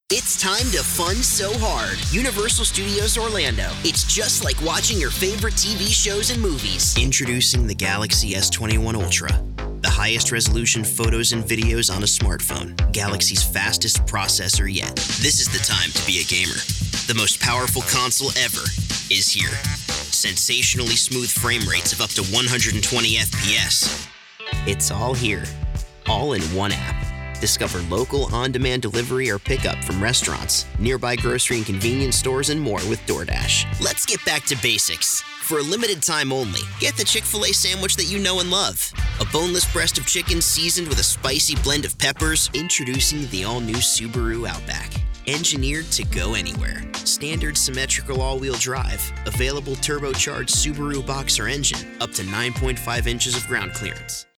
It's time to fun so hard. Universal Studios Orlando. It's just like watching your favorite TV shows and movies. Introducing the Galaxy S21 Ultra. The highest resolution photos and videos on a smartphone. Galaxy's fastest processor yet. This is the time to be a gamer. The most powerful console ever is here. Sensationally smooth frame rates of up to 120 FPS. It's all here. All in one app. Discover local on-demand delivery or pickup from restaurants, nearby grocery and convenience stores, and more with DoorDash. Let's get back to basics. For a limited time only, get the Chick-fil-A sandwich that you know and love. A boneless breast of chicken seasoned with a spicy blend of peppers. Introducing the all-new Subaru Outback. Engineered to go anywhere. Standard symmetrical all-wheel drive. Available turbocharged Subaru Boxer engine. Up to 9.5 inches of ground clearance.